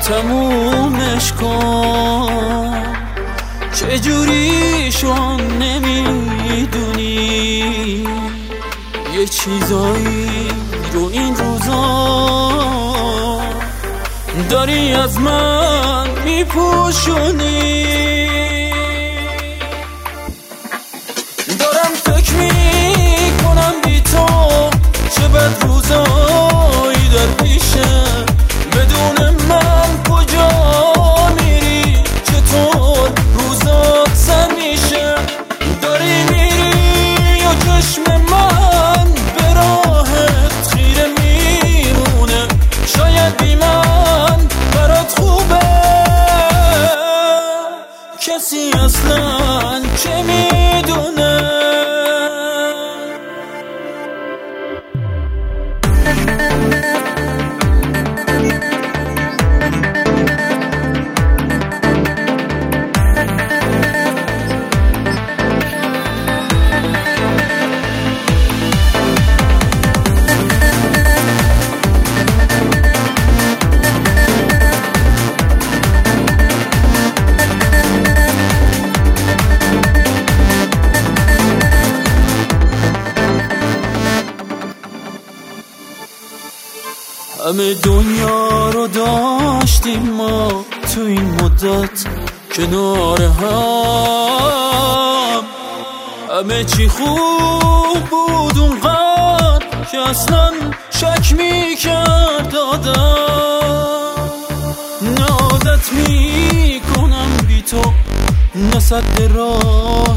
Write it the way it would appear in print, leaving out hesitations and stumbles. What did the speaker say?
تمومش کن، چجوریشون نمیدونی یه چیزایی رو این روزا داری از من میپوشونی. دارم فکر میکنم بی تو چه بد روزایی در پیشه، بدون من کجا میری، چطور روزات سر میشه. داری میری و چشم من به راهت خیره میمونه، شاید بی من برات خوبه، کسی اصلا چه میدونه. همه دنیا رو داشتیم ما تو این مدت کنار هم، همه چی خوب بود اونقدر که اصلا شک میکرد آدم. نه عادت میکنم بی تو، نه سد راه